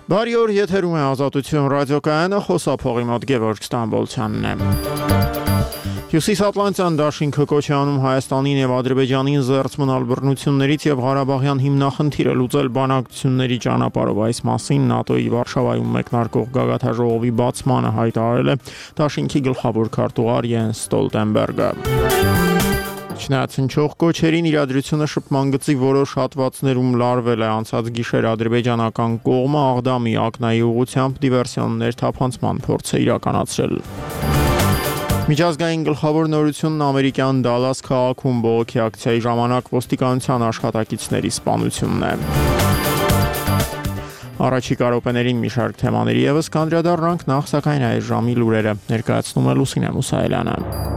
Բարի օր, եթերում է Ազատություն ռադիոկայանը, խոսափողի մոտ Գևորգ Ստամբոլցյանն է։ Հյուսիսատլանտյան դաշինքը կոչ է անում Հայաստանին եւ Ադրբեջանին զերծ մնալ բռնություններից եւ Ղարաբաղյան հիմնախնդիրը լուծել բանակցությունների ճանապարհով։ Այս մասին ՆԱՏՕ-ի Վարշավայում մեկնարկող գագաթնաժողովի բացմանը հայտարարել է դաշինքի գլխավոր քարտուղար Յենս Ստոլտենբերգը։ Չնայած հնչող կոչերին իրադրությունը շփման գծի որոշ հատվածներում լարվել է անցած գիշեր ադրբեջանական կողմը Աղդամի ակնայի ուղղությամբ դիվերսիոններ թափանցման փորձ է իրականացրել։ Միջազգային գլխավոր նորությունն ամերիկյան Դալաս քաղաքում բողոքի ակցիայի ժամանակ ոստիկանության աշխատակիցների սպանությունն է։ Առաջիկա րոպեներին մի շարք թեմաների ևս կանդրադառնանք, նախ սակայն այս ժամի լուրերը ներկայացնում է Լուսինե Մուսայելյանը։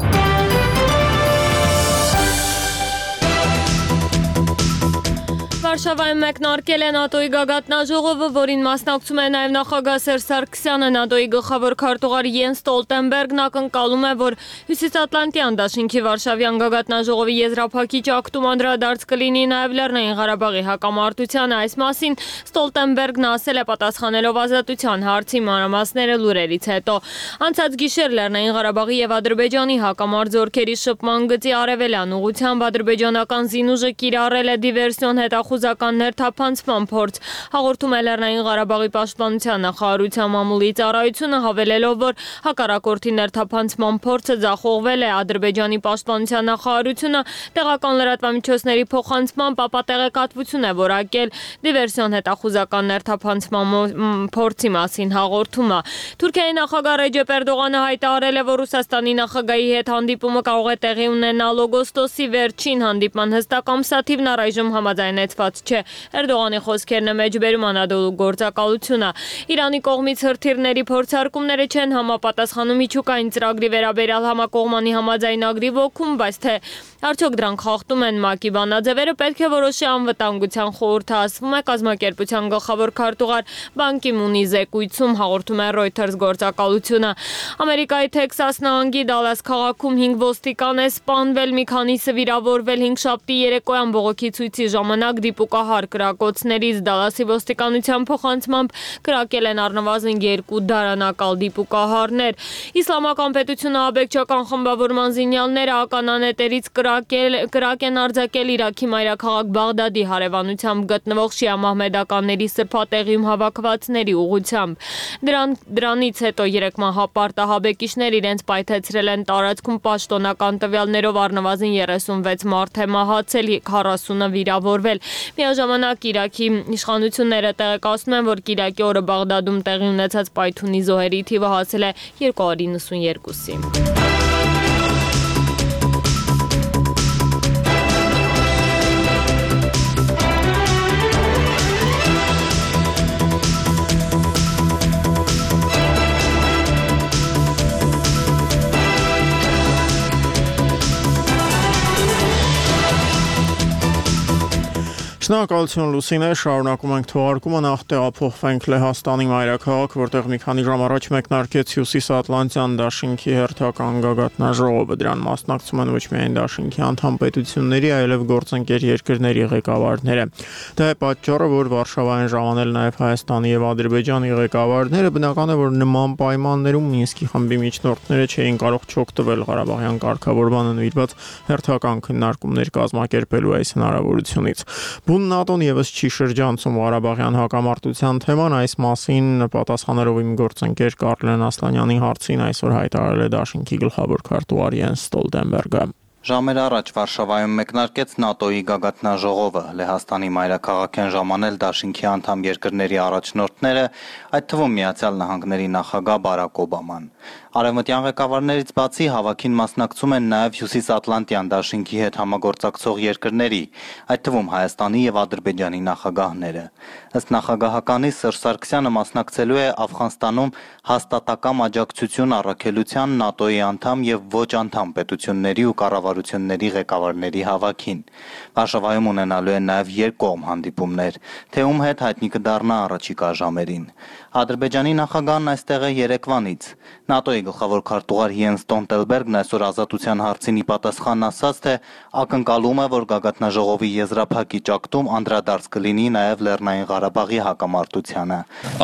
Վարշավայում մեկնարկել է ՆԱՏՕ-ի գագաթնաժողովը, որին մասնակցում է նաև նախագահ Սերժ Սարգսյանը։ ՆԱՏՕ-ի գլխավոր քարտուղար Յենս Ստոլտենբերգն ակնկալում է, որ Հյուսիսատլանտյան դաշինքի Վարշավյան գագաթնաժողովի եզրափակիչ ակտում անդրադարձ կլինի նաև Լեռնային Ղարաբաղի հակամարտությանը։ Այս մասին Ստոլտենբերգն ասել է պատասխանելով Ազատության հարցի մանրամասները լուրերից հետո։ Անցած գիշեր Լեռնային Ղարաբաղի եւ Ադրբեջանի հակամարտ զորքերի շփման գծի արևելյան ուղղությամբ ադրբեջանական զինուժը կիրառել է դիվերսիոն հետախուզականներ թափանցման փորձ։ Հաղորդում է Լեռնային Ղարաբաղի պաշտպանության նախարարության մամուլի ծառայությունը, հավելելով, որ հակառակորդի ներթափանցման փորձը ձախողվել է։ Ադրբեջանի պաշտպանության նախարարությունը տեղական լրատվամիջոցների փոխանցմամբ ապատեղեկատվություն է որակել դիվերսիոն հետախուզական ներթափանցման փորձի մասին հաղորդումը։ Թուրքիայի նախագահ Ռեջեփ Էրդողանը հայտարարել է, որ Ռուսաստանի նախագահի հետ հանդիպումը կարող է տեղի ունենալ օգոստոսի վերջին։ Հանդիպման հստակ ամսաթիվն առայժմ համաձայնեցված չէ։ Էրդողանի խոսքերն է մեջբերում Անադոլու գործակալությունը։ Իրանի կողմից հրթիռների փորձարկումները չեն համապատասխանում միջուկային ծրագրի վերաբերյալ համակողմանի համաձայնագրի ոգուն, բայց թե արդյոք դրանք խախտում են ՄԱԿ-ի բանաձևերը, պետք է որոշի անվտանգության խորհուրդը, ասվում է կազմակերպության գլխավոր քարտուղար Բան Կի Մունի զեկույցում, հաղորդում է Reuters գործակալությունը։ Ամերիկայի Թեքսաս նահանգի Դալաս քաղաքում 5 ոստիկան է սպանվել, մի քանիսը վիրավորվել։ Հինգշաբթի երեկոյան բողոքի ցույցի ժամանակ դիպուկահար կրակոցներից Դալասի ոստիկանության փոխանցմամբ կրակել են առնվազն 2 դարանակալ դիպուկահարներ։ Իսլամական պետությունը աբեկչական խմբավորման զինյալները ականանետերից կրակ են արձակել Իրաքի մայրաքաղաք Բաղդադի հարևանությամբ գտնվող շիա մահմեդականների սրբատեղիում հավաքվածների ուղղությամբ։ Դրանից հետո երեկման հապարտահաբեկիչներ իրենց պայթեցրել են տարածքում պաշտոնական տվյալներով առնվազն 36 մարդ է մահացել, 40-ը վիրավորվել։ Միաժամանակ Իրաքի իշխանությունները տեղեկացնում են, որ Կիրակի օրը Բաղդադում տեղի ունեցած պայթունի զոհերի թիվը հասել է 292-ի։ Շնորհակալություն Լուսինե, շարունակում ենք թողարկումը, նախ տեղափոխվենք Լեհաստանի մայրաքաղաք, որտեղ մի քանի ժամ առաջ մեկնարկեց Հյուսիսատլանտյան դաշինքի հերթական գագաթնաժողովը։ Դրան մասնակցում են ոչ միայն դաշինքի անդամ պետությունների, այլև գործընկեր երկրների ղեկավարները։ Դա է պատճառը, որ Վարշավային ժամանել նաև Հայաստանի եւ Ադրբեջանի ղեկավարները, բնական է, որ նման պայմաններում Մինսկի խմբի միջնորդները չէին կարող չօգտվել Ղարաբաղյան կարգավորմանը նվիրված հերթական քննարկումներ կազմակերպելու այս հնարավորությունից։ Բուն ՆԱՏՕ-ն ևս չի շրջանցում Ղարաբաղյան հակամարտության թեման, այս մասին պատասխանելով իմ գործընկեր Կարլեն Ասլանյանի հարցին այսօր հայտարարել է դաշինքի գլխավոր քարտուղար Յենս Ստոլտենբերգը։ Ժամեր առաջ Վարշավայում մեկնարկեց ՆԱՏՕ-ի գագաթնաժողովը։ Լեհաստանի մայրաքաղաք են ժամանել դաշինքի անդամ երկրների առաջնորդները, այդ թվում Միացյալ Նահանգների նախագահ Բարակ Օբաման։ Արևմտյան ղեկավարներից բացի հավաքին մասնակցում են նաև Հյուսիսատլանտյան դաշինքի հետ համագործակցող երկրների, այդ թվում Հայաստանի եւ Ադրբեջանի նախագահները։ Ըստ նախագահականի Սերժ Սարգսյանը մասնակցելու է Աֆղանստանում հաստատակամ աջակցություն առաքելության ՆԱՏՕ-ի անդամ եւ ոչ անդամ պետությունների ու կառավարությունների ղեկավարների հավաքին։ Վարշավայում ունենալու են նաև երկկողմ հանդիպումներ, թե ում հետ հայտնի կդառնա առաջիկա ժամերին։ Ադրբեջանի նախագահն այստեղ է երեկվանից։ ՆԱՏՕ-ի գլխավոր քարտուղար Յենս Ստոլտենբերգն այսօր ազատության հարցին ի պատասխան ասաց, թե ակնկալում է, որ գագաթնաժողովի եզրափակի ճակտում անդրադարձ կլինի նաև Լեռնային Ղարաբաղի հակամարտությանը։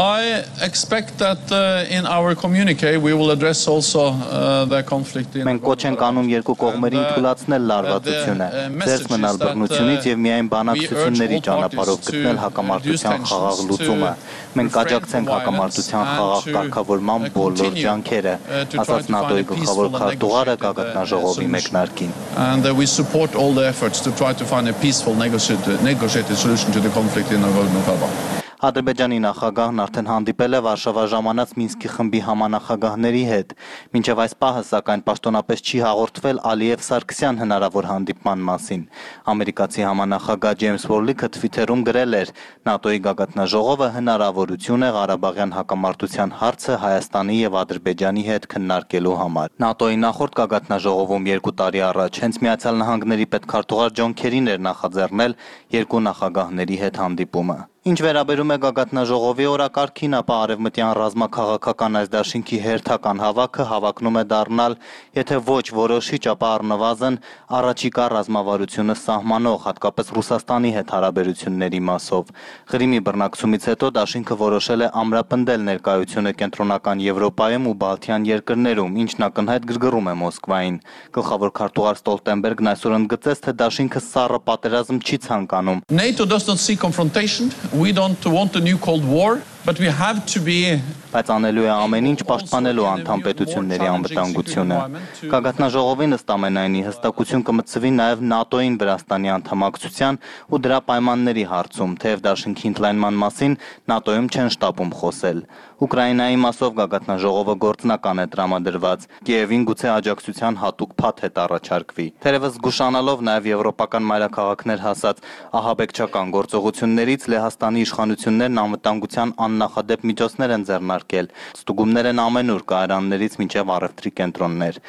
I expect that in our communique we will address also the conflict in Մենք կոչ ենք անում երկու կողմերին թույլատրել լարվածությունը, ձեռք մնալ բռնությունից եւ միայն բանակցությունների ճանապարհով գտնել հակամարտության խաղաղ լուծումը։ Մենք աջակցենք հակամարտության խաղաղ կարգավորման բոլոր ջանքերը, ասաց ՆԱՏՕ-ի գլխավոր քարտուղարը գագաթնաժողովի մեկնարկին։ And we support all the efforts to try to find a peaceful negotiated solution to the conflict in Nagorno-Karabakh. Ադրբեջանի նախագահն արդեն հանդիպել է Վարշավա ժամանած Մինսկի խմբի համանախագահների հետ, մինչև այս պահը սակայն պաշտոնապես չի հաղորդվել Ալիև-Սարգսյան հնարավոր հանդիպման մասին։ Ամերիկացի համանախագահ Ջեյմս Վորլիքը Թվիթերում գրել էր. ՆԱՏՕ-ի գագաթնաժողովը հնարավորություն է Ղարաբաղյան հակամարտության հարցը Հայաստանի եւ Ադրբեջանի հետ քննարկելու համար։ ՆԱՏՕ-ի նախորդ գագաթնաժողովում 2 տարի առաջ հենց Միացյալ Նահանգների պետքարտուղար Ջոն Քերին էր նախաձեռնել երկու նախագահների հետ հանդիպումը։ Ինչ վերաբերում է գագաթնաժողովի օրակարգին, ապա արևմտյան ռազմաքաղաքական այս դաշինքի հերթական հավաքը հավակնում է դառնալ, եթե ոչ որոշիչ, ապա առնվազն առաջիկա ռազմավարությունը սահմանող, հատկապես Ռուսաստանի հետ հարաբերությունների մասով։ Ղրիմի բռնակցումից հետո դաշինքը որոշել է ամրապնդել ներկայությունը կենտրոնական Եվրոպայում ու Բալթյան երկրներում, ինչն ակնհայտ գրգռում է Մոսկվային։ Գլխավոր քարտուղար Ստոլտենբերգն այսօր ընդգծեց, թե դաշինքը սառը պատերազմ չի ցանկանում։ NATO does not see confrontation. We don't want a new Cold War, but we have to be Բայց անելու է ամեն ինչ պաշտպանելու անդամ պետությունների անվտանգությունը։ Գագաթնաժողովին ըստ ամենայնի հստակություն կմտցվի նաև ՆԱՏՕ-ին Վրաստանի անդամակցության ու դրա պայմանների հարցում, թեև դաշինքի ընդլայնման մասին ՆԱՏՕ-ում չեն շտապում խոսել։ Ուկրաինայի մասով գագաթնաժողովը գործնական է տրամադրված, Կիևին գուցե աջակցության հատուկ փաթեթ առաջարկվի։ Թերևս զգուշանալով նաև եվրոպական մայրաքաղաքներ հասած ահաբեկչական գործողություններից Լեհաստանի իշխանություններն անվտանգության աննախադեպ միջոցներ են ձեռնարկել, ստուգումներ են ամենուր կայարաններից մինչև առևտրի կենտրոններ։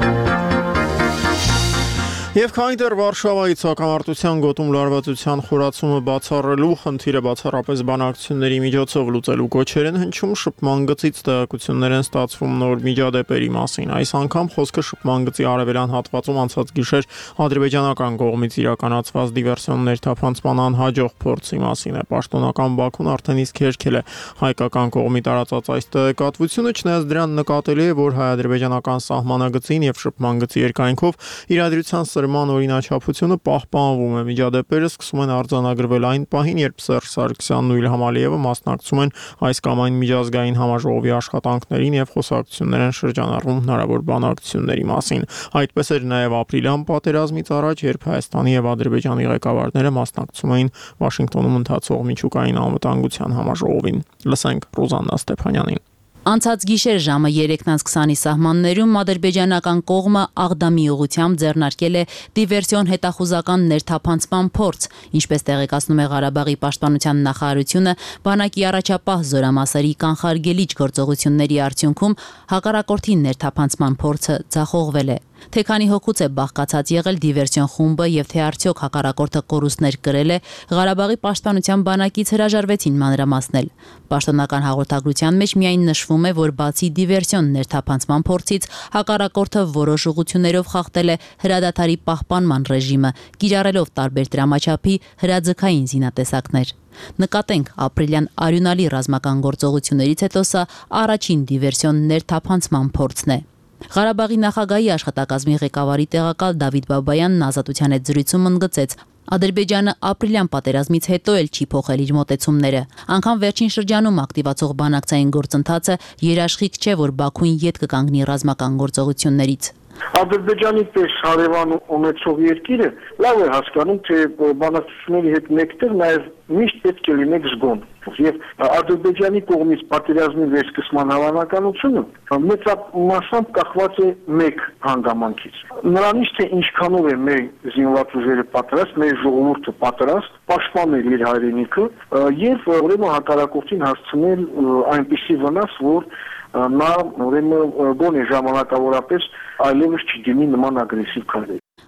Եվ քանի դեռ Վարշավայից հակամարտության գոտում լարվածության խորացումը բացառելու խնդիրը բացառապես բանակցությունների միջոցով լուծելու կոչեր են հնչում, շփման գծից տեղեկություններ են ստացվում նոր միջադեպերի մասին։ Այս անգամ խոսքը շփման գծի արևելյան հատվածում անցած գիշեր ադրբեջանական կողմից իրականացված դիվերսիոն ներթափանցման անհաջող փորձի մասին է։ Պաշտոնական Բաքուն արդեն իսկ հերքել է հայկական կողմի տարածած այս տեղեկատվությունը, չնայած դրան նկատելի է, որ հայ-ադրբեջանական սահմանագծին եւ շփման գծի երկայնքով իրադրության Ման օրինաչափությունը պահպանվում է։ Միջադեպերը սկսում են արձանագրվել այն պահին, երբ Սերժ Սարգսյանն ու Իլհամ Ալիևը մասնակցում են այս կամ այն միջազգային համաժողովի աշխատանքներին եւ խոսակցություններ են շրջանառվում հնարավոր բանակցությունների մասին։ Այդպես էր նաեւ ապրիլյան պատերազմից առաջ, երբ Հայաստանի եւ Ադրբեջանի ղեկավարները մասնակցում էին Վաշինգտոնում ընթացող միջուկային անվտանգության համաժողովին։ Լսենք Ռուզաննա Ստեփանյանին։ Անցած գիշեր ժամը 3:20-ի սահմաններում ադրբեջանական կողմը Աղդամի ուղղությամբ ձեռնարկել է դիվերսիոն հետախուզական ներթափանցման փորձ, ինչպես տեղեկացնում է Ղարաբաղի պաշտպանության նախարարությունը, բանակի առաջապահ զորամասերի կանխարգելիչ գործողությունների արդյունքում հակառակորդի ներթափանցման փորձը ձախողվել է։ Թե քանի հոգուց է բաղկացած եղել դիվերսիոն խումբը եւ թե արդյոք հակառակորդը կորուստներ կրել է, Ղարաբաղի պաշտպանության բանակից հրաժարվեցին մանրամասնել։ Պաշտոնական հաղորդագրության մեջ միայն նշվում է, որ բացի դիվերսիոն ներթափանցման փորձից, հակառակորդը որոշ ուղղություններով խախտել է հրադադարի պահպանման ռեժիմը, կիրառելով տարբեր դրամաչափի հրաձգային զինատեսակներ։ Նկատենք, ապրիլյան արյունալի ռազմական գործողություններից հետո սա առաջին դիվերսիոն ներթափանցման փորձն է։ Ղարաբաղի նախագահի աշխատակազմի ղեկավարի տեղակալ Դավիթ Բաբայանն Ազատության հետ զրույցում ընդգծեց. Ադրբեջանը ապրիլյան պատերազմից հետո էլ չի փոխել իր մոտեցումները։ Անգամ վերջին շրջանում ակտիվացող բանակցային գործընթացը երաշխիք չէ, որ Բաքուն ետ կկանգնի ռազմական գործողություններից։ Ադրբեջանի պես հարևան ունեցող երկիրը լավ է հասկանում, թե բանակցությունների հետ մեկտեղ նաև միշտ պետք է լինեք զգոն։ Եվ Ադրբեջանի կողմից պատերազմի վերսկսման հավանականությունը մեծամասամբ կախված է մեկ հանգամանքից։ Նրանից թե ինչքանով է մեր զինված ուժերը պատրաստ, մեր ժողովուրդը պատրաստ պաշտպանել իր հայրենիքը եւ ուրեմն հակառակորդին հասցնել այնպիսի վնաս, որ նա ուրեմն գոնե ժամանակավորապես այլևս չդիմի նման ագրեսիվ քայլերի։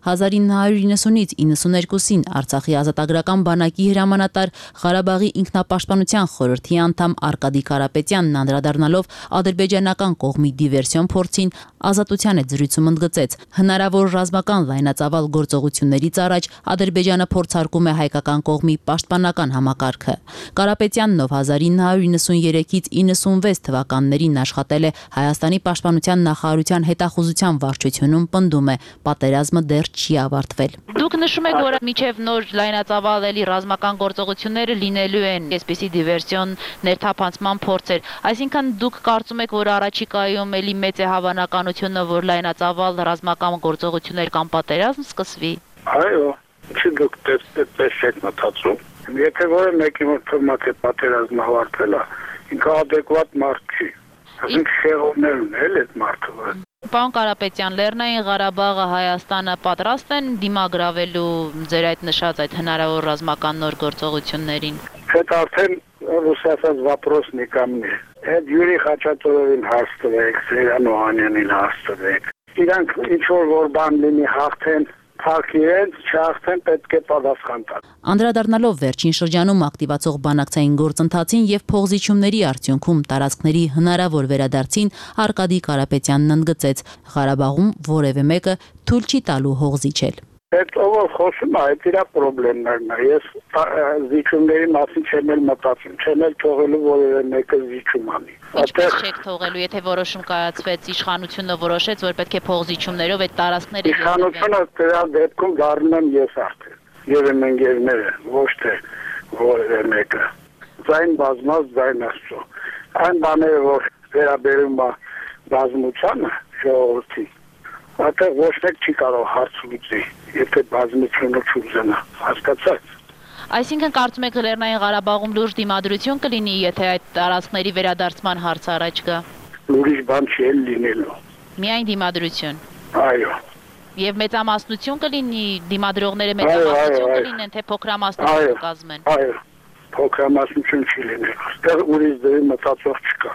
1990-ից 92-ին Արցախի ազատագրական բանակի հրամանատար, Ղարաբաղի ինքնապաշտպանության խորհրդի անդամ Արկադի Կարապետյանն անդրադառնալով ադրբեջանական կողմի դիվերսիոն փորձին, Ազատության հետ զրույցում ընդգծեց. հնարավոր ռազմական լայնածավալ գործողություններից առաջ Ադրբեջանը փորձարկում է հայկական կողմի պաշտպանական համակարգը։ Կարապետյանն, ով 1993-ից 96 թվականներին աշխատել է Հայաստանի պաշտպանության նախարարության հետախուզության վարչությունում, պնդում է, պատերազմը դեռ չի ավարտվել։ Դուք նշում եք, որ մինչև նոր լայնածավալ ռազմական գործողությունները լինելու են այսպիսի դիվերսիոն ներթափանցման փորձեր, այսինքն դուք կարծում եք, որ առաջիկայում էլի մեծ է հավանականությունը, որ լայնածավալ ռազմական գործողություններ կամ պատերազմ սկսվի։ Այո, չի դուք դες եք մտածում։ Եթե որը մեկի մոտ թվում է պատերազմը ավարտվել է, ինքը adekvat մարդ չի։ Ասենք շեղումներ ունել այդ մարդը։ Պարոն Կարապետյան, Լեռնային Ղարաբաղը, Հայաստանը պատրաստ են դիմագրավելու ձեր այդ նշած այդ հնարավոր ռազմական նոր գործողություններին։ Այդ արդեն ռուսացած վապրոսն եկա мне։ Այդ Յուրի Խաչատուրովին հաստվեք, Սերյան Օհանյանին հաստվեք։ Իրանք ինչ-որ որ բան լինի հաղթեն, փակեն, չհաղթեն, պետք է պատասխան տան։ Անդրադառնալով վերջին շրջանում ակտիվացող բանակցային գործընթացին եւ փողզիչումների արդյունքում տարածքների հնարավոր վերադարձին, Արկադի Կարապետյանն ընդգծեց. Ղարաբաղում որևէ մեկը թույլ չի տալու հող զիջել։ Այդ ով խոսում է, այդ իր պրոբլեմներն է։ Ես զիջումների մասին չեմ էլ մտածում, չեմ էլ թողելու որևէ մեկը զիջում անի։ Ինչպես չեք թողելու, եթե որոշում կայացվեց, իշխանությունը որոշեց, որ պետք է փողզիջումներով այդ տարածքները իշխանությունը դրա դեպքում դառնում եմ ես արդեն։ Եվ իմ ընկերները, ոչ թե որևէ մեկը։ Ձայն բազմած, ձայն Աստծո։ Այն բաները, որ վերաբերում է բազմությանը, ժողովրդի, այդտեղ ոչ մեկ չի կարող հարց լուծի, եթե բազմությունը չուզենա, հասկացա՞ք։ Այսինքն կարծում եք Լեռնային Ղարաբաղում լուրջ դիմադրություն կլինի, եթե այդ տարածքների վերադարձման հարցը առաջ գա։ Ուրիշ բան չի էլ լինելու։ Միայն դիմադրություն։ Այո։ Եվ մեծամասնություն կլինի, դիմադրողները մեծամասնություն կլինեն, թե փոքրամասնություն կազմեն։ Այո, փոքրամասնություն չի լինելու։ Այստեղ ուրիշ դեպի մտածող չկա։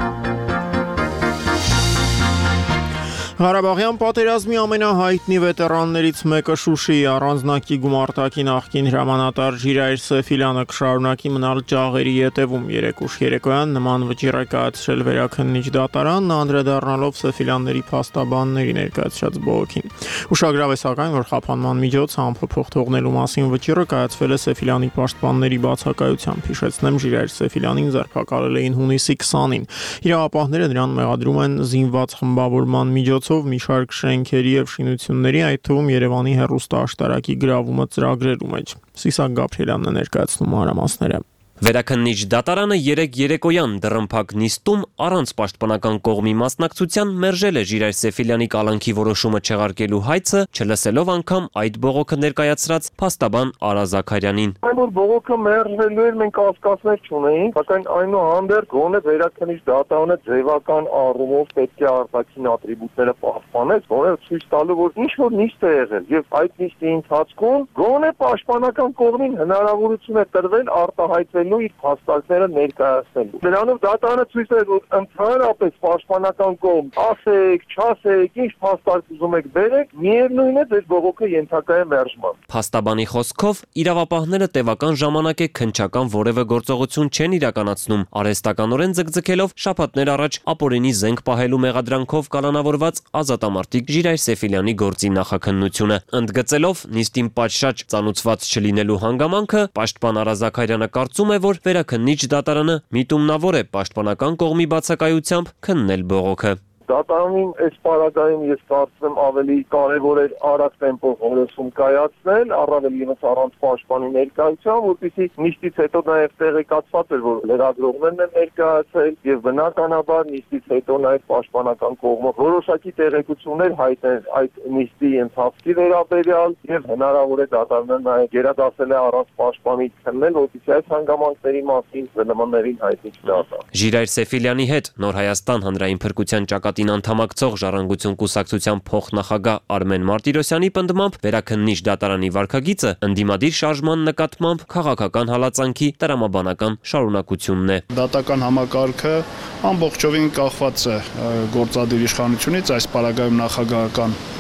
Ղարաբաղյան պատերազմի ամենահայտնի վետերաններից մեկը Շուշիի առանձնակի գումարտակի նախկին հրամանատար Ժիրայր Սեֆիլյանը կշարունակի մնալ ջաղերի ետևում։ Երեկուշ երեկոյան նման վճիռ է կայացրել Վերաքննիչ դատարանն, անդրադառնալով Սեֆիլյանների փաստաբանների ներկայացրած բողոքին։ Ուշագրավ է սակայն, որ խափանման միջոցը ամփոփող թողնելու մասին վճիռը կայացվել է Սեֆիլյանի պաշտպանների բացակայությամբ։ Հիշեցնեմ, Ժիրայր Սեֆիլյանին ձերբակալել էին հունիսի 20-ին։ Իրավապահները նրան մեղադրում են զինված խմբավորման միջոցով մի շարք շենքերի եւ շինությունների, այդ թվում Երևանի հեռուստաաշտարակի գրավումը ծրագրերու մեջ։ Սիսակ Գաբրիելյանն է ներկայացնում մանրամասները։ Վերաքննիչ դատարանը երեկ երեկոյան դռնփակ նիստում առանց պաշտպանական կողմի մասնակցության մերժել է Ժիրայր Սեֆիլյանի կալանքի որոշումը չեղարկելու հայցը, չլսելով անգամ այդ բողոքը ներկայացրած փաստաբան Արա Զաքարյանին։ Այն որ բողոքը մերժվելու էր, մենք կասկածներ չունեինք, սակայն այնուհանդերձ գոնե Վերաքննիչ դատարանը ձևական առումով պետք է արտաքին ատրիբուտները պահպանեց, որը ցույց տալու, որ ինչ որ նիստ է եղել, եւ այդ նիստի ընթացքում գոնե պաշտպանական կողմին հնարավորություն է տրվել արտահայտվել իր փաստարկները ներկայացնելու։ Դրանով դատարանը ցույց է, որ ընդհանրապես պաշտպանական կողմ ասեք, չասեք, ինչ փաստարկ ուզում եք բերեք, միևնույն է ձեր բողոքը ենթակա է մերժման։ Փաստաբանի խոսքով իրավապահները տևական ժամանակ է քննչական որևէ գործողություն չեն իրականացնում, արհեստականորեն ձգձգելով շաբաթներ առաջ ապօրինի զենք պահելու մեղադրանքով կալանավորված ազատամարտիկ Ժիրայր Սեֆիլյանի գործի նախաքննությունը։ Ընդգծելով նիստին պատշաճ ծանուցված չլինելու հանգամանքը, պաշտպան Արա Զաքարյանը կարծում է, որ Վերաքննիչ դատարանը միտումնավոր է պաշտպանական կողմի բացակայությամբ քննել բողոքը։ Դատարանին այս պարագայում ես կարծում ավելի կարևոր էր արագ տեմպով որոշում կայացնել, առավել ևս առանց պաշտպանի ներկայության, որպեսզի նիստից հետո նաև տեղեկացված էր, որ լրագրողներն են ներկայացել եւ բնականաբար նիստից հետո նաև պաշտպանական կողմը որոշակի տեղեկություններ հայտնել այդ նիստի ընթացքի վերաբերյալ եւ հնարավոր է դատարանը նաև գերադասել է առանց պաշտպանի քննել, որպեսզի այս հանգամանքների մասին ԶԼՄ-ներին հայտնի չդառնա։ Ժիրայր Սեֆիլյանի հետ Նոր Հայաստան հանրային փրկության ճակատին անդամակցող Ժառանգություն կուսակցության փոխնախագահ Արմեն Մարտիրոսյանի պնդմամբ Վերաքննիչ դատարանի վարքագիծը ընդդիմադիր շարժման նկատմամբ քաղաքական հալածանքի տրամաբանական շարունակությունն է։ Դատական համակարգը ամբողջովին կախված է գործադիր իշխանությունից, այս պարագայում նախագահական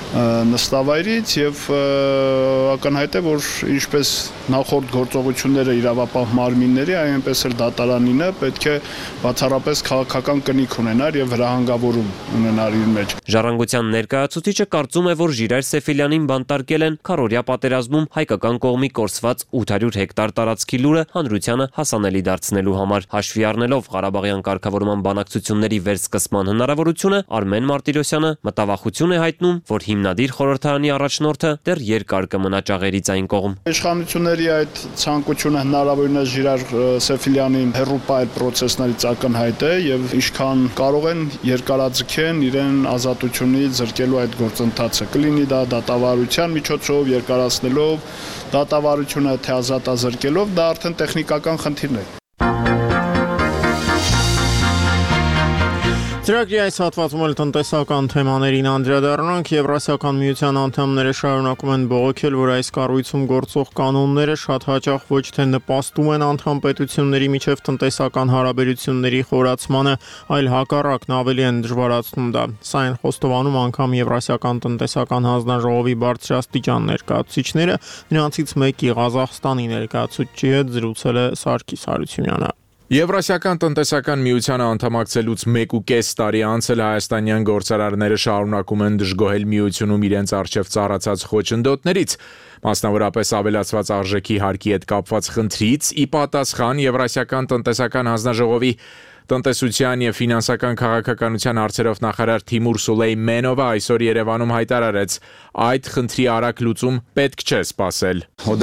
նստավայրից եւ ակնհայտ է, որ ինչպես նախորդ գործողությունները իրավապահ մարմինների, այնպես էլ դատարանինը պետք է բացառապես քաղաքական կնիք ունենար եւ վրահանգավորում ունենար իր մեջ։ Ժառանգության ներկայացուցիչը կարծում է, որ Ժիրայր Սեֆիլյանին բանտարկել են քառօրյա պատերազմում հայկական կողմի կորսված 800 հեկտար տարածքի լուրը հանրությանը հասանելի դարձնելու համար։ Հաշվի առնելով Ղարաբաղյան կարգավորման բանակցությունների վերսկսման հնարավորությունը, Արմեն Մարտիրոսյանը մտավախություն է հայտնում, որ հիմնադիր խորհրդարանի առաջնորդը դեռ երկար կմնա ճաղերից այն կողմ։ Իշխանությունների այդ ցանկությունը հնարավորինս Ժիրայր Սեֆիլյանին հեռու պահել process-ներից ակնհայտ է եւ ինչքան կարող են երկարաձգեն իրեն ազատությունից զրկելու այդ գործընթացը։ Կլինի դա դատավարության միջոցով երկարացնելով, դատավարությունը թե ազատազրկելով, դա արդեն տեխնիկական խնդիրն է։ Ծրագրի այս հատվածում էլ տնտեսական թեմաներին անդրադառնանք։ Եվրասիական միության անդամները շարունակում են բողոքել, որ այս կառույցում գործող կանոնները շատ հաճախ ոչ թե նպաստում են անդամ պետությունների միջև տնտեսական հարաբերությունների խորացմանը, այլ հակառակն ավելի են դժվարացնում դա։ Սա են խոստովանում անգամ Եվրասիական տնտեսական հանձնաժողովի բարձրաստիճան ներկայացուցիչները, նրանցից մեկի Ղազախստանի ներկայացուցչի հետ զրուցել է Սարգիս Հարությունյանը։ Եվրասիական տնտեսական միությանը անդամակցելուց 1.5 տարի անց էլ հայաստանյան գործարարները շարունակում են դժգոհել միությունում իրենց առջև ծառացած խոչընդոտներից, մասնավորապես ավելացված արժեքի հարկի հետ կապված խնդրից, ի պատասխան Եվրասիական տնտեսական հանձնաժողովի տնտեսության եւ ֆինանսական քաղաքականության հարցերով նախարար Թիմուր Սուլեյմանովը այսօր Երևանում հայտարարեց, այդ խնդրի արագ լուծում պետք չէ սպասել։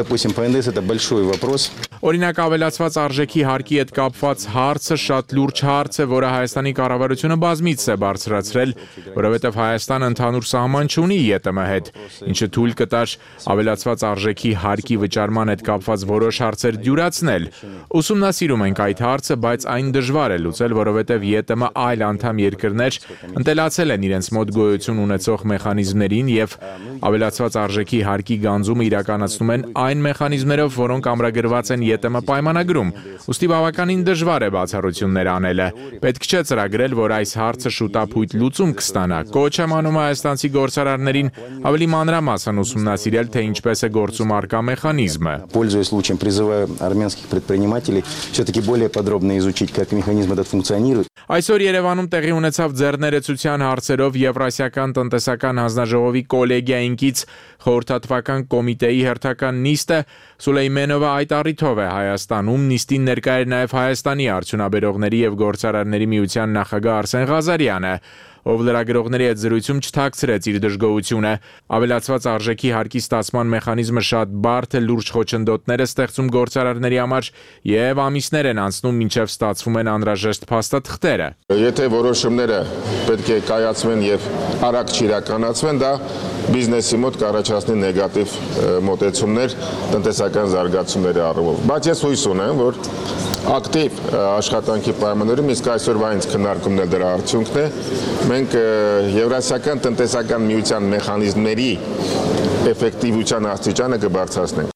Օրինակ ավելացված արժեքի հարկի հետ կապված հարցը շատ լուրջ հարց է, որը Հայաստանի կառավարությունը բազմիցս է բարձրացրել, որովհետև Հայաստանը ընդհանուր սահման չունի ԵՏՄ հետ, ինչը թույլ կտար ավելացված արժեքի հարկի վճարման հետ կապված որոշ հարցեր դյուրացնել։ Ուսումնասիրում ենք այդ հարցը, բայց այն դժվար է լուծել, որովհետև ԵՏՄ այլ անդամ երկրներ ընտելացել են իրենց մոտ գոյություն ունեցող մեխանիզմներին եւ ավելացված արժեքի հարկի գանձումը իրականացնում են այն մեխանիզմներով, որոնք ամրագրված են ԵՏՄ պայմանագրում։ Ուստի բավականին դժվար է բացառություններ անելը։ Պետք չէ ծրագրել, որ այս հարցը շուտապույտ լուծում կստանա։ Կոչ եմ անում հայաստանցի գործարարներին ավելի մանրամասն ուսումնասիրել, թե ինչպես է գործում առկա մեխանիզմը։ Пользуясь случаем, призываю армянских предпринимателей все-таки более подробно изучить, как механизм этот функционирует. Այսօր Երևանում տեղի ունեցավ ձեռներեցության հարցերով Եվրասիական տնտեսական հանձնաժողովի կոլեգիայինքից խորհրդատվական կոմիտեի հերթական նիստը Սուլեյմանովը այդ առիթով է Հայաստանում նիստին ներկա էր նաև Հայաստանի արդյունաբերողների եւ գործարարների միության նախագահ Արսեն Ղազարյանը, ով լրագրողների հետ զրույցում չթաքցրեց իր դժգոհությունը։ Ավելացված արժեքի հարկի ստացման մեխանիզմը շատ բարդ է, լուրջ խոչընդոտներ է ստեղծում գործարարների համար եւ ամիսներ են անցնում, մինչեւ ստացվում են անհրաժեշտ փաստաթղթերը։ Եթե որոշումները պետք է կայացվեն եւ արագ չիրականացվեն, դա բիզնեսի մոտ կառաջացնի նեգատիվ մոտեցումներ տնտեսական զարգացումների առումով։ Բայց ես հույս ունեմ, որ ակտիվ աշխատանքի պայմաններում իսկ այսօրվա ինձ քննարկումն է դրա արդյունքն է։ Մենք Եվրասիական տնտեսական միության մեխանիզմների էֆեկտիվության աստիճանը կբարձրացնենք։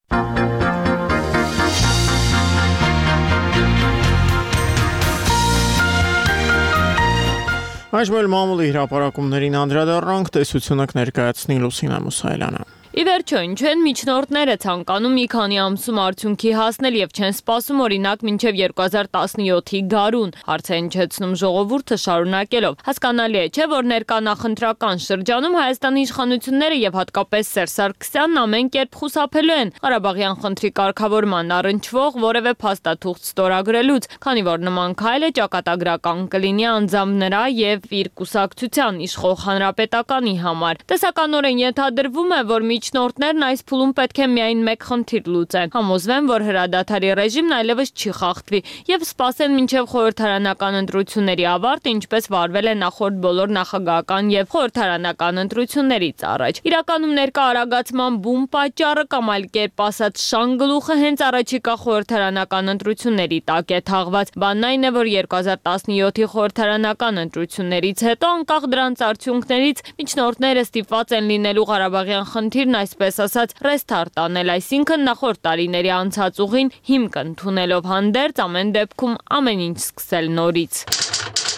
Այժմ էլ մամուլի հրապարակումներին անդրադառնանք, տեսությունը կներկայացնի Լուսինա Մուսայելյանը։ Ի վերջո, ինչու են միջնորդները ցանկանում մի քանի ամսում արդյունքի հասնել եւ չեն սպասում օրինակ մինչեւ 2017-ի գարուն, հարց է հնչեցնում ժողովուրդը շարունակելով։ Հասկանալի է, չէ, որ ներկա նախընտրական շրջանում Հայաստանի իշխանությունները եւ հատկապես Սերժ Սարգսյանն ամեն կերպ խուսափելու են Ղարաբաղյան խնդրի կարգավորման առնչվող որևէ փաստաթուղթ ստորագրելուց, քանի որ նման քայլը ճակատագրական կլինի անձամբ նրա եւ իր կուսակցության իշխող հանրապետականի համար։ Տեսականորեն ենթադրվում է, որ միջնորդներն այս փուլում պետք է միայն մեկ խնդիր լուծեն, համոզվեն, որ հրադադարի ռեժիմն այլևս չի խախտվի եւ սպասեն մինչեւ խորհրդարանական ընտրությունների ավարտը, ինչպես վարվել է նախորդ բոլոր նախագահական եւ խորհրդարանական ընտրություններից առաջ։ Իրականում ներկա արագացման բում պատճառը կամ այլ կերպ ասած շանգլուխը հենց առաջիկա խորհրդարանական ընտրությունների տակ է թաղված։ Բանն այն է, որ 2017-ի խորհրդարանական ընտրություններից հետո անկախ դրանց արդյունքներից միջնորդները ստիպված են լինելու Ղարաբաղյան խնդիրն այսպես ասած ռեստարտ անել, այսինքն նախորդ տարիների անցած ուղին հիմք ընդունելով հանդերձ ամեն դեպքում ամեն ինչ սկսել նորից։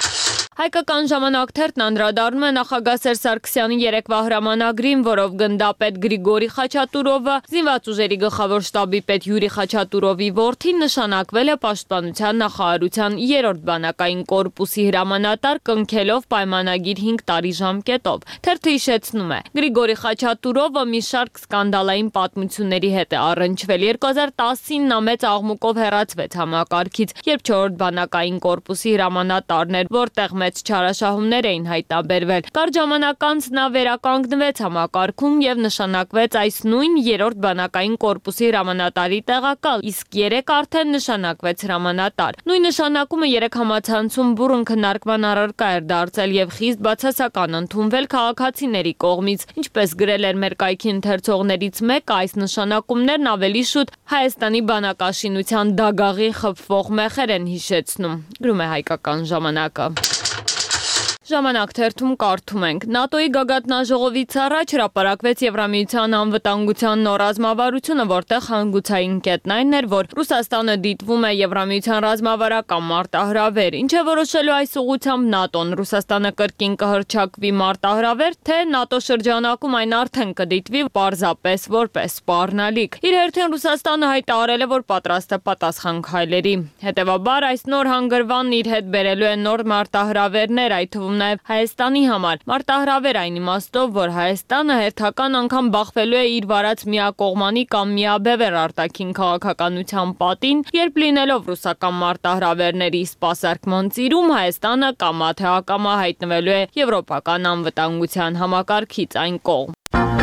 Հայկական ժամանակ թերթն անդրադառնում է նախագահ Սերժ Սարգսյանի երեկվա հրամանագրին, որով գնդապետ Գրիգորի Խաչատուրովը, զինված ուժերի գլխավոր շտաբի պետ Յուրի Խաչատուրովի որդին նշանակվել է Պաշտպանության նախարարության 3-րդ բանակային կորպուսի հրամանատար, կնքելով պայմանագիր 5 տարի ժամկետով։ Թերթը հիշեցնում է. Գրիգորի Խաչատուրովը մի շարք սկանդալային պատմությունների հետ է առնչվել։ 2010-ին նա մեծ աղմուկով հեռացվեց համակարգից, երբ 4-րդ բանակային կորպուսի հրամանատարն էր, որտեղ մեծ չարաշահումներ էին հայտնաբերվել։ Կարճ ժամանակ անց նա վերականգնվեց համակարգում եւ նշանակվեց այս նույն 3-րդ բանակային կորպուսի հրամանատարի տեղակալ, իսկ 3 արդեն նշանակվեց հրամանատար։ Նույն նշանակումը 3 համացանցում բուռն քննարկման առարկա էր դարձել եւ խիստ բացասական ընդունվել քաղաքացիների կողմից։ Ինչպես գրել էր մեր կայքի ընթերցողներից մեկը, այս նշանակումներն ավելի շուտ Հայաստանի բանակաշինության դագաղի խփվող մեխեր են հիշեցնում, գրում է Հայկական ժամանակը։ Ժամանակ թերթում կարդում ենք. ՆԱՏՕ-ի գագաթնաժողովից առաջ հրապարակվեց Եվրամիության անվտանգության նոր ռազմավարությունը, որտեղ հանգուցային կետն այն էր, որ Ռուսաստանը դիտվում է Եվրամիության ռազմավարական մարտահրավեր, ինչ է որոշելու այս ուղղությամբ ՆԱՏՕ-ն, Ռուսաստանը կրկին կհռչակվի մարտահրավեր, թե ՆԱՏՕ շրջանակում այն արդեն կդիտվի պարզապես որպես սպառնալիք։ Իր հերթին Ռուսաստանը հայտարարել է, որ պատրաստ է պատասխան քայլերի։ Հետևաբար այս նոր հանգրվանն իր հետ բերելու է նոր մարտահրավերներ, այդ թվում նաև Հայաստանի համար։ Մարտահրավեր այն իմաստով, որ Հայաստանը հերթական անգամ բախվելու է իր վարած միակողմանի կամ միաբևեռ արտաքին քաղաքականության պատին, երբ լինելով ռուսական մարտահրավերների սպասարկման ծիրում, Հայաստանը կամա թե ակամա հայտնվելու է եվրոպական անվտանգության համակարգից այն կողմ։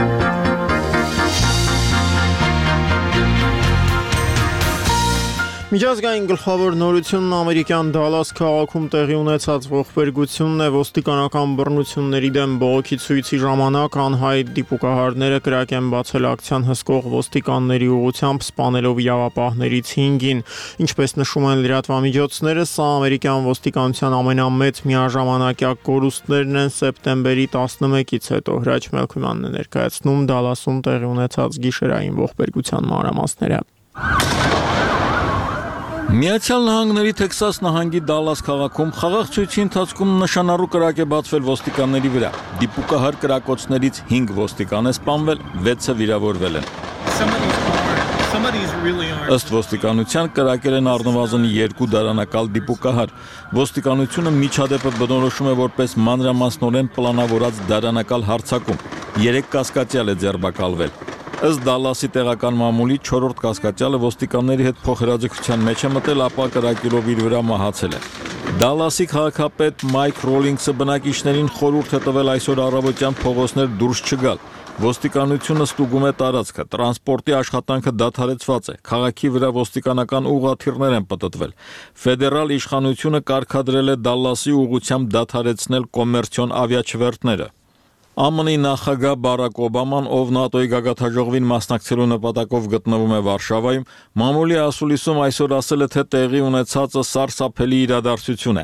Միջազգային գլխավոր նորությունն ամերիկյան Դալաս քաղաքում տեղի ունեցած ողբերգությունն է, ոստիկանական բռնությունների դեմ բողոքի ցույցի ժամանակ անհայտ դիպուկահարները կրակ են բացել ակցիան հսկող ոստիկանների ուղղությամբ, սպանելով իրավապահներից 5-ին։ Ինչպես նշում են լրատվամիջոցները, սա ամերիկյան ոստիկանության ամենամեծ միաժամանակյա կորուստներն են սեպտեմբերի 11-ից հետո։ Հրաչ Մելքումյանն է ներկայացնում Դալասում տեղի ունեցած գիշերային ողբերգության մանրամասները։ Միացյալ Նահանգների Տեքսաս նահանգի Դալաս քաղաքում խաղաղ ցույցի ընթացքում նշանառու կրակ է բացվել ոստիկանների վրա։ Դիպուկահար կրակոցներից 5 ոստիկան է սպանվել, 6-ը վիրավորվել են։ Ըստ ոստիկանության կրակել են առնվազն 2 դարանակալ դիպուկահար։ Ոստիկանությունը միջադեպը բնորոշում է որպես մանրամասնորեն պլանավորած դարանակալ հարձակում։ 3 կասկածյալ է ձերբակալվել։ Ըստ Դալասի տեղական մամուլի 4-րդ կասկածյալը ոստիկանների հետ փոխհրաձգության մեջ է մտել, ապա կրակելով իր վրա մահացել է։ Դալասի քաղաքապետ Մայք Ռոլինգսը բնակիչներին խորհուրդ է տվել այսօր առավոտյան փողոցներ դուրս չգալ։ Ոստիկանությունը ստուգում է տարածքը, տրանսպորտի աշխատանքը դադարեցված է, քաղաքի վրա ոստիկանական ուղղաթիռներ են պտտվել։ Ֆեդերալ իշխանությունը կարգադրել է Դալասի ուղղությամբ դադարեցնել կոմերցիոն ավիաչվերթները։ ԱՄՆ-ի նախագահ Բարակ Օբաման, ով ՆԱՏՕ-ի գագաթնաժողովին մասնակցելու նպատակով գտնվում է Վարշավայում, մամուլի ասուլիսում այսօր ասել է, թե տեղի ունեցածը սարսափելի իրադարձություն է։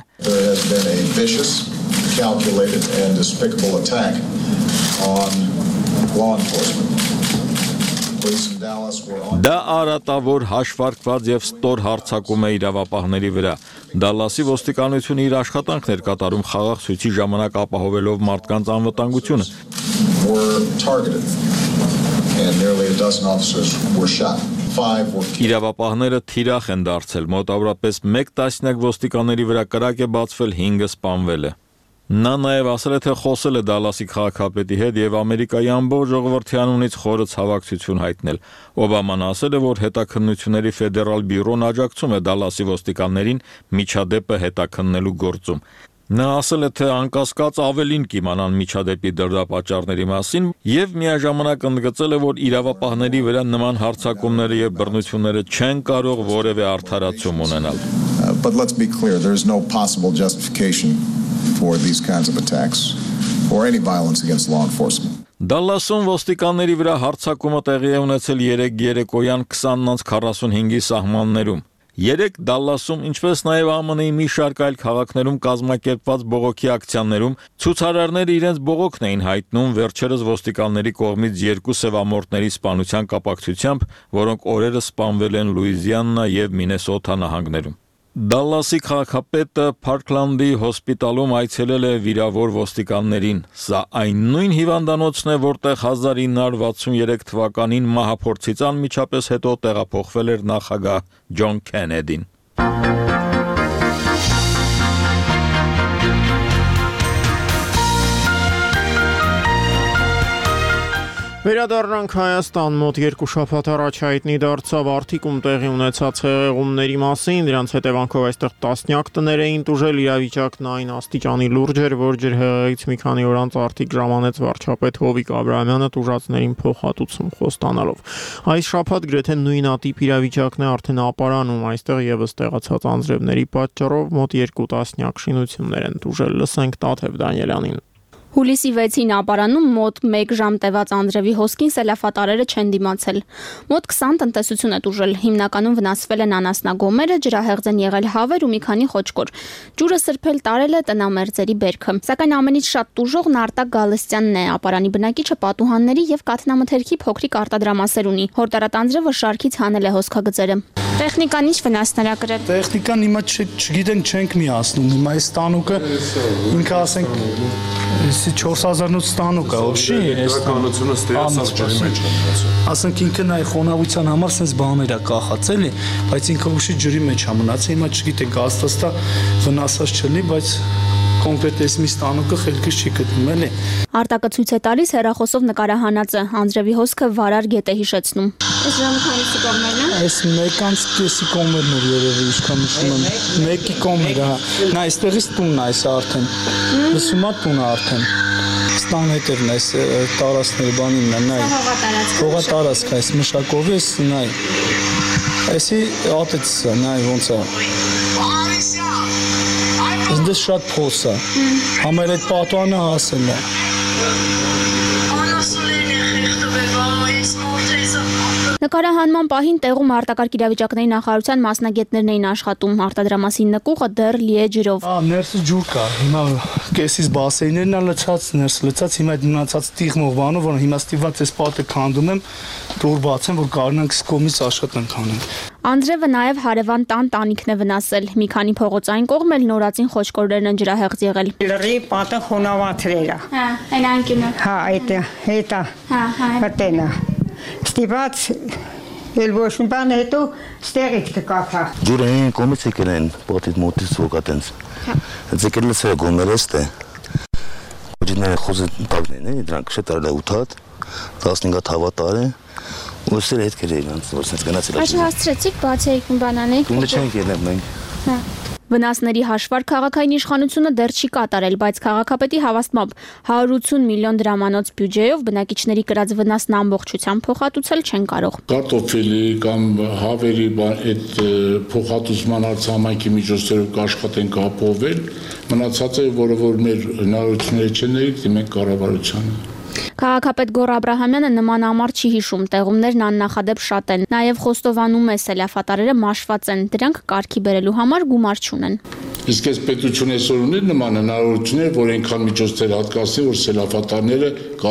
Դա արատավոր, հաշվարկված եւ ստոր հարձակում է իրավապահների վրա։ Դալասի ոստիկանությունը իր աշխատանքն էր կատարում խաղաղ ցույցի ժամանակ ապահովելով մարդկանց անվտանգությունը։ Իրավապահները թիրախ են դարձել, մոտավորապես 1 տասնյակ ոստիկանների վրա կրակ է բացվել, 5-ը սպանվել է։ Նա նաև ասել է, թե խոսել է Դալասի քաղաքապետի հետ եւ Ամերիկայի ամբողջ ժողովրդի անունից խորը ցավակցություն հայտնել։ Օբաման ասել է, որ հետաքննությունների ֆեդերալ բյուրոն աջակցում է Դալասի ոստիկաններին միջադեպը հետաքննելու գործում։ Նա ասել է, թե անկասկած ավելին կիմանան միջադեպի դրդապատճառների մասին եւ միաժամանակ ընդգծել է, որ իրավապահների վրա նման հարձակումները եւ բռնությունները չեն կարող որևէ արդարացում ունենալ։ But let's be clear, there is no possible justification for these kinds of attacks or any violence against law enforcement. Դալասում ոստիկանների վրա հարձակումը տեղի է ունեցել 3 երեկոյան 20:45-ի սահմաններում։ 3 Դալասում, ինչպես նաև ԱՄՆ-ի մի շարք այլ քաղաքներում կազմակերպված բողոքի ակցիաներում ցուցարարները իրենց բողոքն էին հայտնում վերջերս ոստիկանների կողմից 2 սևամորթների սպանության կապակցությամբ, որոնք օրերս սպանվել են Լուիզիանա եւ Մինեսոտա նահանգներում։ Դալլասի քաղաքապետը Parkland-ի հոսպիտալում այցելել է վիրավոր ոստիկաններին։ Սա այն նույն հիվանդանոցն է, որտեղ 1963 թվականին մահափորձից անմիջապես հետո տեղափոխվել էր նախագահ Ջոն Քենեդին։ Վերադառնանք Հայաստան, մոտ 2 շաբաթ առաջ հայտնի դարձավ Արթիկում տեղի ունեցած հեղեղումների մասին, դրանց հետևանքով այստեղ տասնյակ տներ էին տուժել, իրավիճակն այն աստիճանի լուրջ էր, որ ջրհեղեղից մի քանի օր անց Արթիկ ժամանեց վարչապետ Հովիկ Աբրահամյանը տուժածներին փոխհատուցում խոստանալով։ Այս շաբաթ գրեթե նույնատիպ իրավիճակն է արդեն ապարանում, այստեղ եւս տեղացած անձրևների պատճառով մոտ 2 տասնյակ շինություններ են տուժել։ Լսենք Տաթև Դանիելյանին։ Հուլիսի 6-ին ապարանում մոտ 1 ժամ տևած անձրևի հոսքին սելավատարերը չեն դիմացել։ Մոտ 20 տնտեսություն է տուժել, հիմնականում վնասվել են անասնագոմերը, ջրահեղձ են եղել հավեր ու մի քանի խոչկոր։ Ջուրը սրբել տարել է տնամերձերի բերքը։ Սակայն ամենից շատ տուժողն Արտակ Գալստյանն է, ապարանի բնակիչը պատուհանների եւ կաթնամթերքի փոքրիկ արտադրամասեր ունի։ Հորդարատ անձրևը շարքից հանել է հոսքագծերը։ Տեխնիկան ինչ վնասներ ա կրել։ Տեխնիկան հիմա չգիտենք, չենք միացնում։ Հիմա այս տանուկը ինքը ասենք 4000-նոց տանուկ է, ոբշի, այս տանությունը ստերասած ջրի մեջ է մնացել։ Ասենք ինքը նայ խոնավության համար sense բաներ է կախած էլի, բայց ինքը ոբշի ջրի մեջ է մնացել։ Հիմա չգիտենք, աստաստա վնասած չլինի, բայց կոնկրետ այս մի տանուկը խելքից չի գտնում, էլի։ Արտակը ցույց է տալիս հեռախոսով նկարահանածը, անձրևի հոսքը վարար գետ է հիշեցնում։ Այս ժամը քանիսի կողմերն են։ Այս 1.5 կողմերն էր երևի, ինչքան նշում եմ։ 1-ի կողմերը, հա։ Նա այստեղից տունն է, այս արդեն։ Լսում ա տունը արդեն։ Ստան հետևն է, այս տարածքների բանինն է, նայ։ Հողատարածք է, այս մշակովի, նայ։ Այսի ատեցը, նայ ոնց է։ Դες շատ փոս է։ Համեր այդ պատուանը հասել է։ Նկարահանման պահին տեղում արտակարգ իրավիճակների նախարարության մասնագետներն էին աշխատում, արտադրամասի նկուղը դեռ լի է ջրով։ Ներսը ջուր կա, հիմա կեսից բասեյներն է լցած, ներսը լցած, հիմա այդ մնացած տիղմով բանով, որ հիմա ստիված այս պատը քանդում եմ, դուր բացեմ, որ կարողանանք սկոմից աշխատանք անենք։ Անձրևը նաև հարևան տան տանիքն է վնասել, մի քանի փողոցային կողմ էլ նորածին խոչկորներն են ջրահեղձ եղել։ Լրի պատը խոնավացրել է։ Հա, այն անկյունը։ Հա, այդ հտենա։ Ստիված էլ ոչ մի բան հետո ստեղից կկաթա։ Ջուրը այն կողմից եկել են, պատից մոտից ոկատենց։ Եկել է սրա գոմերեստ է։ Ջիները խոզը տակներն են, դրանք շատ արել է 8 15 հավատար է։ Ոսեր հետ կերել անց, որ sense գնացել է։ Այս հասցրեցիք, բացի եկուն բանանեք։ Դու չենք ելնել մենք։ Հա։ Վնասների հաշվարկ քաղաքային իշխանությունը դեռ չի կատարել, բայց քաղաքապետի հավաստմամբ 180 միլիոն դրամանոց բյուջեով բնակիչների կրած վնասն ամբողջությամբ փոխհատուցել չեն կարող։ Կարտոֆիլի կամ հավերի այդ փոխհատուցման արձամայնքի միջոցներով կաշխատենք ապահովել, մնացածը, որը որ մեր հնարավորությունները չեն ներիկ, դիմենք կառավարությանը։ Քաղաքապետ Գոռ Աբրահամյանը նման ամառ չի հիշում, տեղումներն աննախադեպ շատ են։ Նաև խոստովանում է, սելավատարերը մաշված են, դրանք կարգի բերելու համար գումար չունեն։ Իսկ այս պետությունը այսօր ունի նման հնարավորություններ, որ այնքան միջոցներ հատկացնի, որ սելավատարները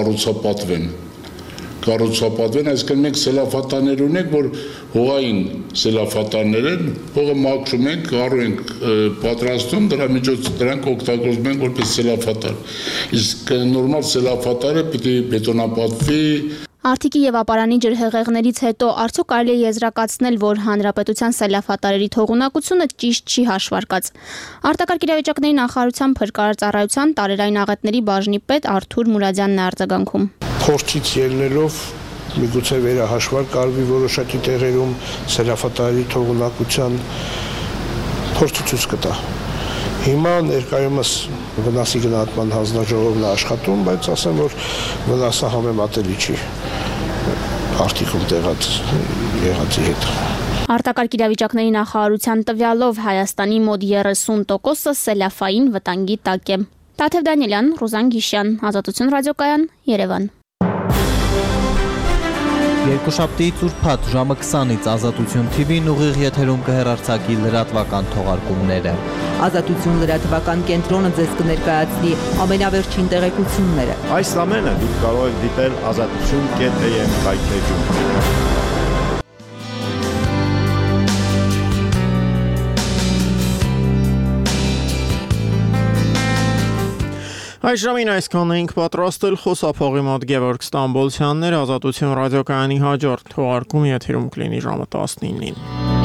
կառուցապատվեն, այսինքն մենք սելավատարներ ունենք, որ հողային սելավատարներ են, հողը մաքրում ենք, կարու ենք պատրաստում, դրա միջոցով դրանք օգտագործում ենք որպես սելավատար։ Իսկ նորմալ սելավատարը պիտի բետոնապատվի։ Արթիկի եւ ապարանի ջրհեղեղներից հետո արդյոք կարելի է եզրակացնել, որ հանրապետության սելավատարերի թողունակությունը ճիշտ չի հաշվարկած։ Արտակարգ իրավիճակների նախարարության փրկարարծառայության տարերային աղետների բաժնի պետ Արթուր Մուրադյանն է արձագանքում։ Փորձից ելնելով միգուցե վերահաշվարկ արվի որոշակի տեղերում սելավատարերի թողունակության փորձը ցույց կտա։ Հիմա ներկայումս վնասի գնահատման հանձնաժողովն է աշխատում, բայց ասեմ, որ վնասը համեմատելի չի Արթիկում տեղած եղածի հետ։ Արտակարգ իրավիճակների նախարարության տվյալով Հայաստանի մոտ 30%-ը սելավային վտանգի տակ է։ Տաթև Դանիելյան, Ռուզան Գիշյան, Ազատություն ռադիոկայան, Երևան։ Երկուշաբթիից ուրբաթ ժամը 20-ից Ազատություն TV-ն ուղիղ եթերում կհեռարձակի լրատվական թողարկումները։ Ազատություն լրատվական կենտրոնը ձեզ կներկայացնի ամենավերջին տեղեկությունները։ Այս ամենը դուք կարող եք դիտել azatutun.am վայթեջում։ Այս ժամին այսքանն էինք պատրաստել, խոսափողի մոտ Գևորգ Ստամբոլցյանն էր, Ազատություն ռադիոկայանի հաջորդ թողարկումը եթերում կլինի ժամը 19-ին։